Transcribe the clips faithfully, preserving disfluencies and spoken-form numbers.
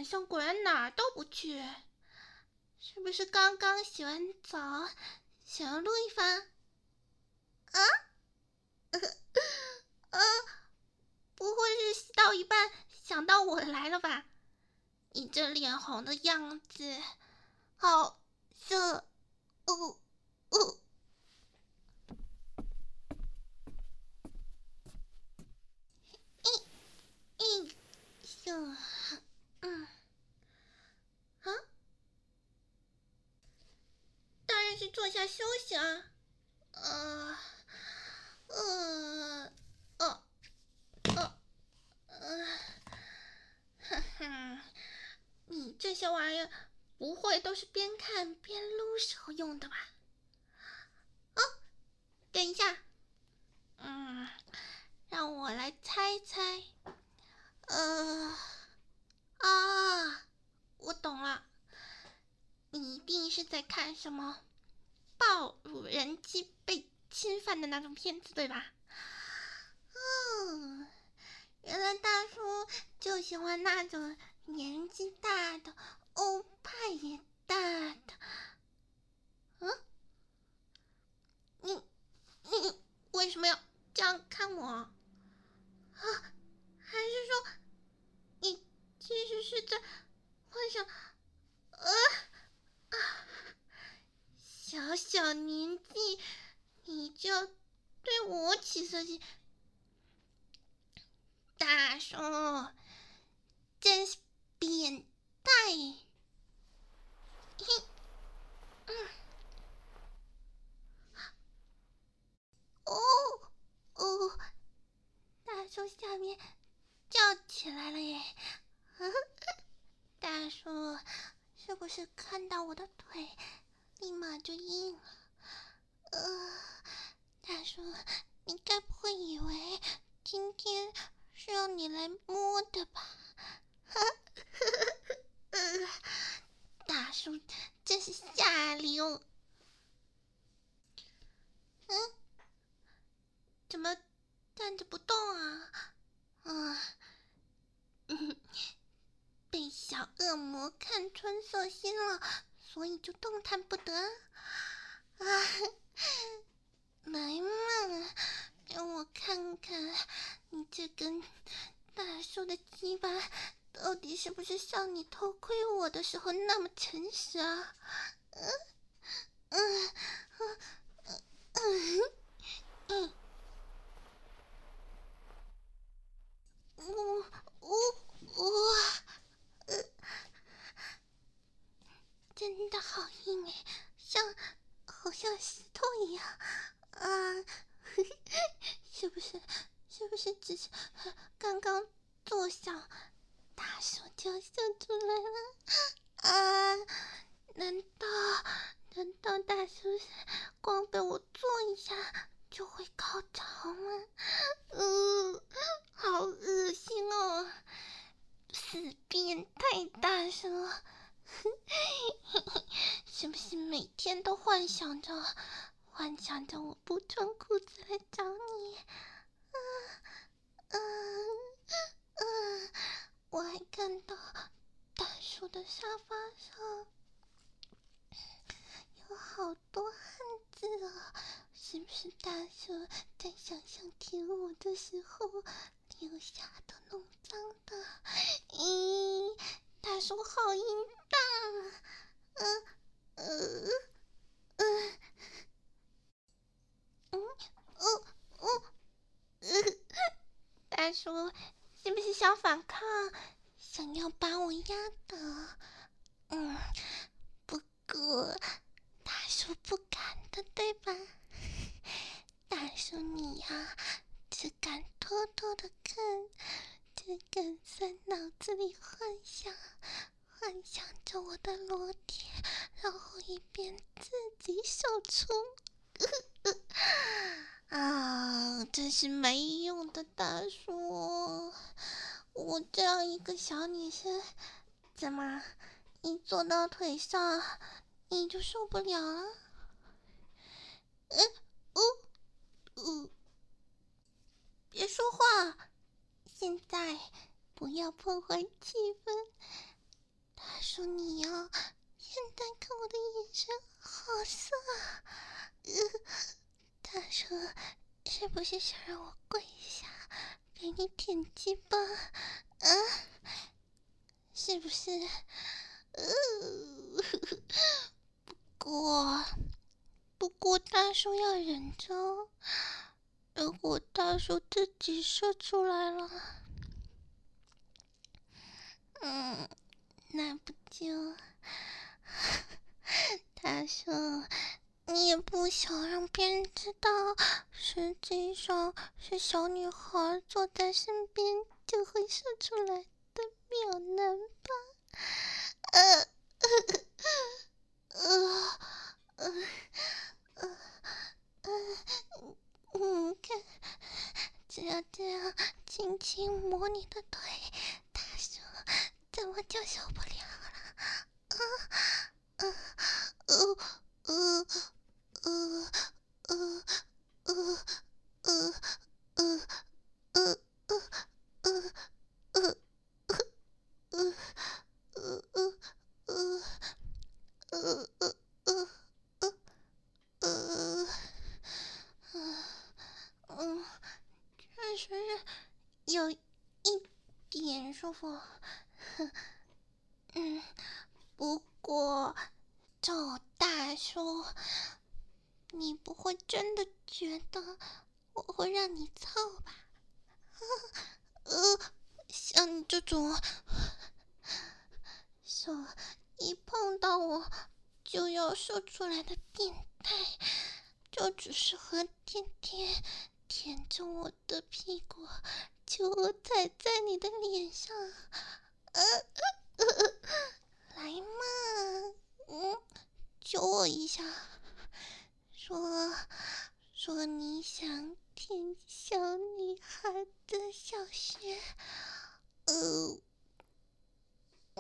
上果然哪儿都不去，是不是刚刚洗完澡，想要撸一番？啊？呃呃，不会是洗到一半想到我来了吧？你这脸红的样子，好色，哦哦。嗯，就，嗯，啊，当然是坐下休息啊。呃，呃，哦，哦，呃，哈哈，你这些玩意儿不会都是边看边撸时候用的吧？哦，等一下，嗯，让我来猜猜。呃，啊，我懂了，你一定是在看什么暴露人机被侵犯的那种片子，对吧？哦，原来大叔就喜欢那种年纪大的、欧派也大的。嗯，你你为什么要这样看我？啊，还是说你其实是在幻想？呃啊，小小年纪你就对我起色心？大叔真是变态！嘿，嗯，哦哦，大叔下面叫起来了耶！大叔是不是看到我的腿，立马就硬了？呃，大叔，你该不会以为今天是让你来摸的吧？呃，大叔真是下流！嗯，怎么站着不动啊？啊，嗯，被小恶魔看穿色心了，所以就动弹不得。啊，来嘛，让我看看你这根大叔的鸡巴到底是不是像你偷窥我的时候那么诚实啊？嗯嗯嗯嗯嗯，我我我，呃，真的好硬哎，像好像石头一样啊！是不是？是不是只是刚刚坐下，大手就秀出来了啊？难道难道大叔光被我做一下就会高潮吗？嗯，好恶心哦！死变态大叔，是不是每天都幻想着幻想着我不穿裤子来找你？啊啊啊！我还看到大叔的沙发上有好多汉字啊，是不是大叔在想象舔我的时候留下的弄脏的？咦，大叔好淫荡啊！嗯呃呃嗯哦哦呃，大叔是不是想反抗，想要把我压倒？嗯，不过大叔不敢的，对吧？大叔你呀，只敢偷偷的看，只敢在脑子里幻想，幻想着我的裸体，然后一边自己手出。啊，真是没用的大叔！我这样一个小女生，怎么一坐到腿上你就受不了了？嗯，哦，哦，别说话，现在不要破坏气氛， 叔你哦，现在看我的眼神好色啊！呃，大叔是不是想让我跪下给你舔鸡巴？啊，是不是？呃，不过不过大叔要忍着哦，如果大叔自己射出来了，嗯，那不就……大叔，你也不想让别人知道，实际上是小女孩坐在身边就会射出来的妙男吧？呃，呃，呃，呃，呃，嗯，看，只要这样轻轻摸你的腿，大叔怎么就受不了了？啊，呃，呃，呃，呃，呃，呃，呃，呃，呃，呃，呃，呃，呃，呃，呃，呃，呃，呃，呃，嗯，确实是有一点舒服，嗯，不过赵大叔，你不会真的觉得我会让你操吧？呃，像你这种手一碰到我就要射出来的变态，就只适合天天舔着我的屁股，就踩在你的脸上。呃呃呃，来嘛，嗯，揪我一下，说说你想听小女孩的小穴，呃，嗯，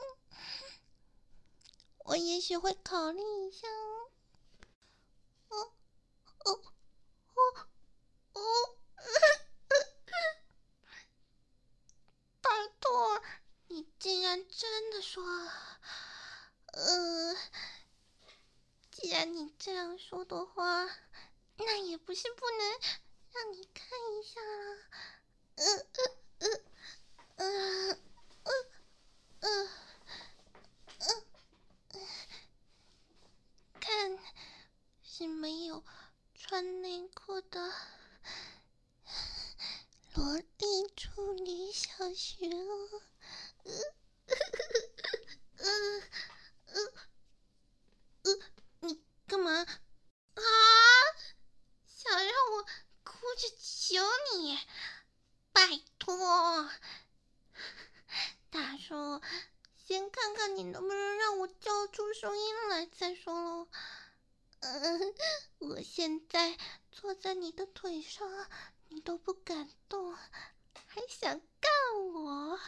我也许会考虑一下哦。哦哦哦哦，拜托，你竟然真的说，呃，既然你这样说的话，那也不是不能让你看一下啊。呃呃呃呃呃呃呃，看是没有穿内裤的萝莉处女小学哦。呃呃呃呃，你干嘛啊？想让我哭着求你？拜托，大叔，先看看你能不能让我叫出声音来再说喽。嗯，我现在坐在你的腿上，你都不敢动，还想干我？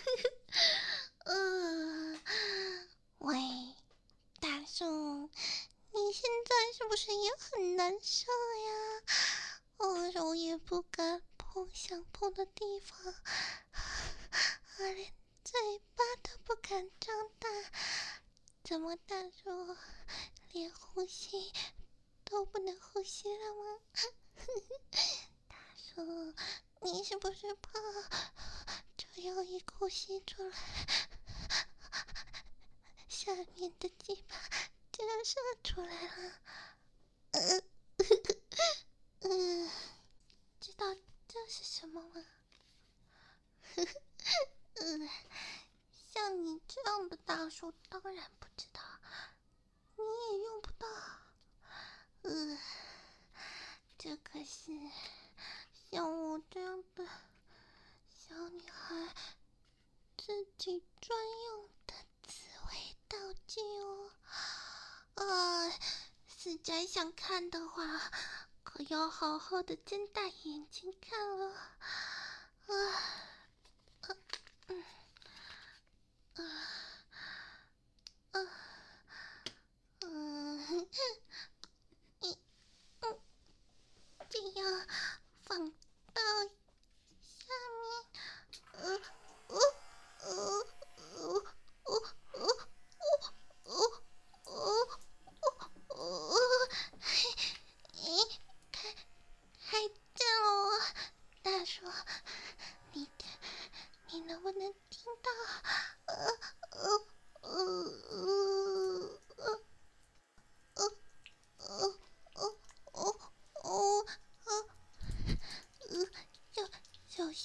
呃，喂，大叔，你现在是不是也很难受呀？我手也不敢碰想碰的地方，连嘴巴都不敢张大。怎么，大叔连呼吸都不能呼吸了吗？大叔，你是不是怕这样一口吸出来，下面的鸡巴就要射出来了？呃，嗯，知道这是什么吗？呃，像你这样的大叔当然不知道，你也用不到。呃，这可是像我这样的小女孩自己专用的紫薇道具哦。啊，实在想看的话，可要好好的睁大眼睛看了。啊，呃，嗯，啊，啊，嗯，一，嗯，这样放到下面，呃，呃，呃，呃，呃，呃，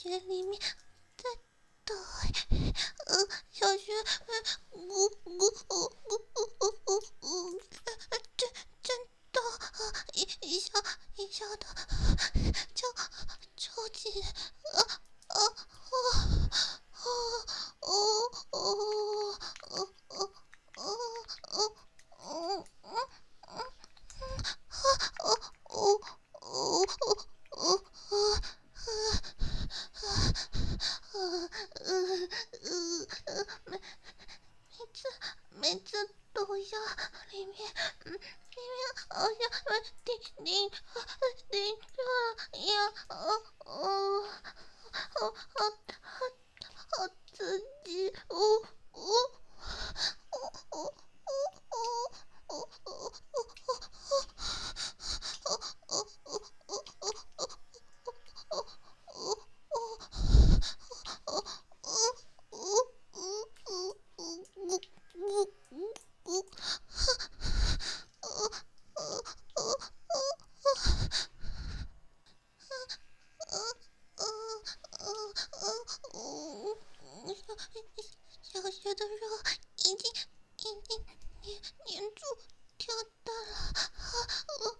穴里面在抖，呃，小穴，呃，呜呜呜呜呜呜呜，真真抖，一一下一下的，就抽筋，呃呃呃呃呃呃呃呃呃呃呃。哦哦哦哦哦呃呃呃每每次每次都要里面嗯里面好像顶顶顶着呀哦哦好好好刺激哦哦哦哦哦哦哦小学的肉已经已经黏黏住跳蛋了，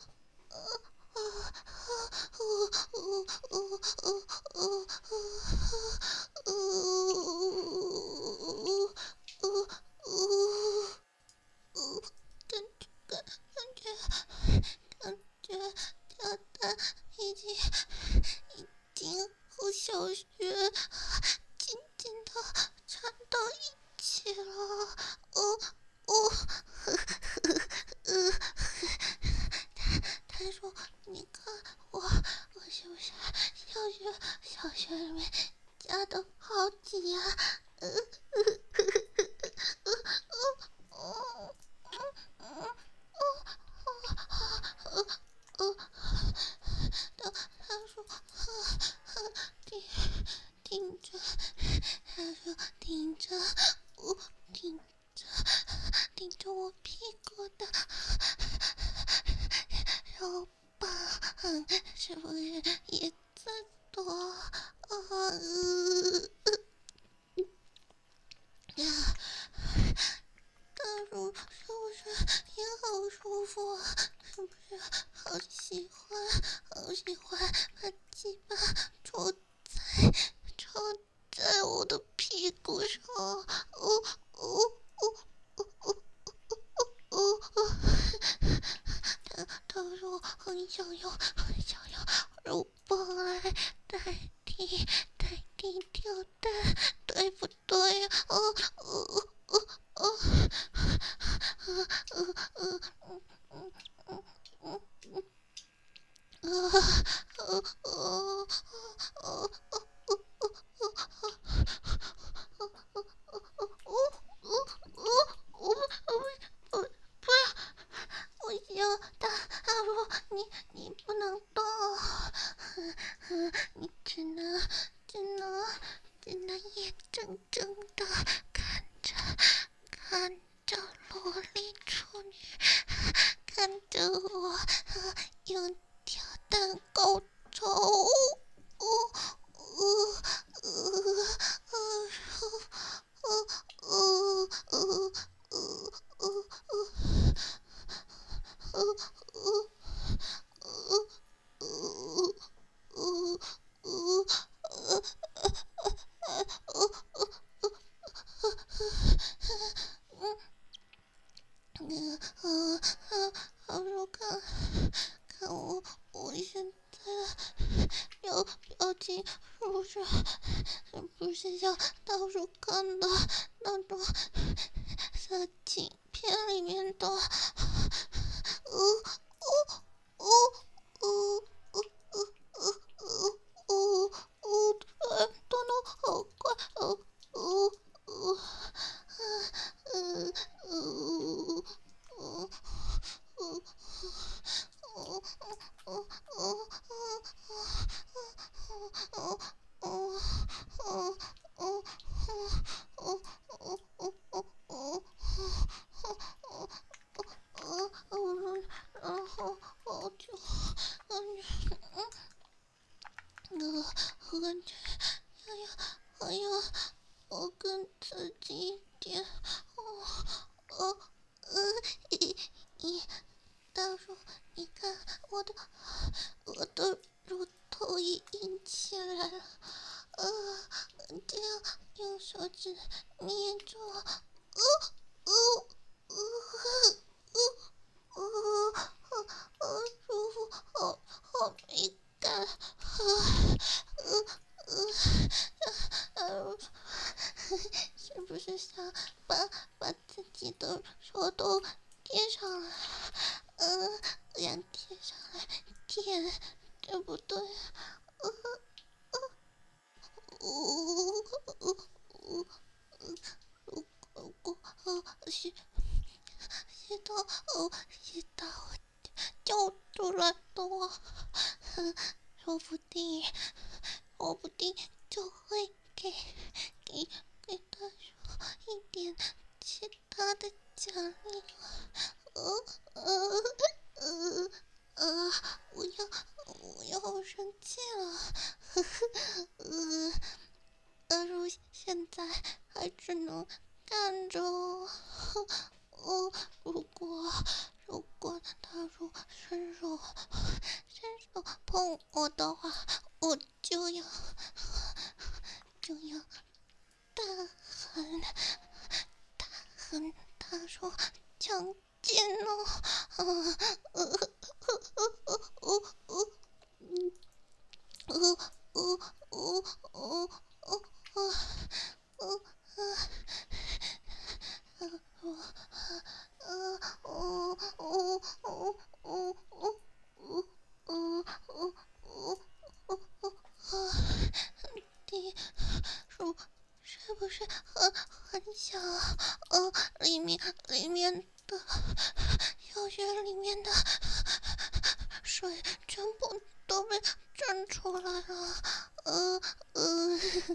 感感感觉感觉跳蛋已经已经和小学紧紧的缠到一起了，哦哦，呵呵呃，他他说你看我我是不是小学小学里面夹的好紧呀？呃呃呵呵呃呃哦哦哦哦哦，他他说挺挺着，他说挺着我挺着挺着我屁股的肉棒，是不是也在躲啊？呃呀，大叔是不是也好舒服啊？是不是好喜欢，好喜欢把鸡巴戳在戳在我的屁股上？哦哦哦哦哦哦哦！他他说很想要，很想要肉棒来代替代替跳蛋，对不对？哦哦哦哦！呃呃呃嗯嗯嗯嗯嗯呃呃呃呃我不不不要！我想他他说你你不能动，你只能只能只能眼睁睁的看着看着萝莉处女，看着我用跳蛋高潮。哦哦呃呃呃呃呃呃呃呃嗯嗯嗯，好好看看我，我现在表表情是不是是不是像到时候看的那种色情片里面的？呃哦哦哦哦哦哦哦哦，动动好快哦哦哦，嗯嗯嗯嗯。哦哦哦哦哦哦哦哦哦哦哦哦，然后好久，感觉，呃，感觉哎呀，哎呀，我更刺激一点。哦，哦，呃，咦咦，大叔，你看我的，我的乳头也硬起来了。呃，这样用手指捏住，呃呃呃呃呃呃，舒服，好好敏感，呃呃呃呃，是不是想把把自己的手都贴上来？呃，想贴上来贴，对不对？呃呃呃呃。如如果呃吸吸到呃吸到叫出来的话，说不定说不定就会给给给他说一点其他的奖励了。呃呃呃呃，我要我要生气了。呵呵呃，而如现在还只能看着我。哦，如果如果他如伸手伸手碰我的话，我就要就要大喊大喊他说强奸哦，呃呃呃呃呃呃呃呃呃呃呃呃呃。呃哦哦哦哦哦哦哦哦哦，地鼠是不是很很小啊？呃，里面里面的小穴里面的水全部都被蒸出来了，呃呃。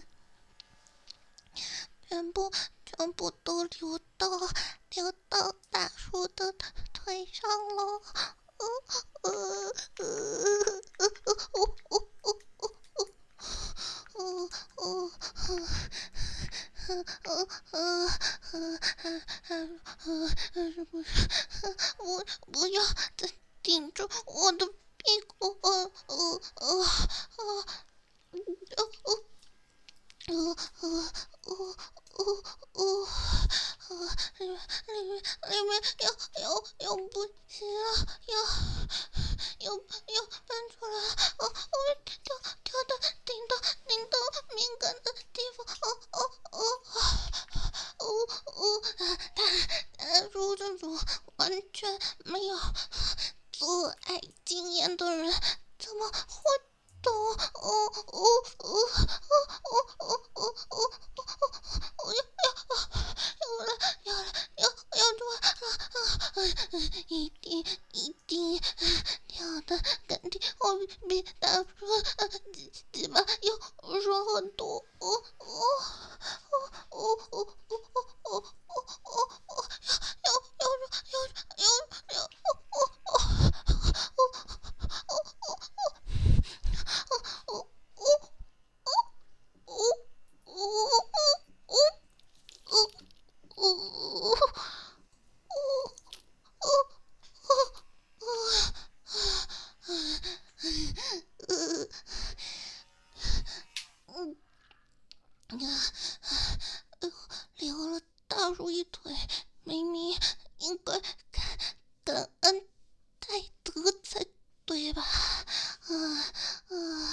全部全部都流到流到大叔的腿上了，呃呃呃呃呃呃呃呃呃呃呃是不是？我不要再顶住我的屁股，呃呃呃呃呃呃呃呃呃呃。呃，里面里面里面要要要不行了，要要要翻出来，哦，我跳跳到顶到顶到敏感的地方，哦哦哦哦哦，他他如这种完全没有做爱经验的人，怎么会懂？哦哦哦哦哦哦哦哦哦，要要要了要了要要出来啊啊！一定一定跳的肯定我比大叔鸡鸡巴要爽很多。哦哦哦哦哦哦哦哦哦哦！要要要要要要哦哦哦哦哦哦哦！呜呜呜呜呜呜流了大叔一腿，明明应该感感恩戴德才对吧？啊啊！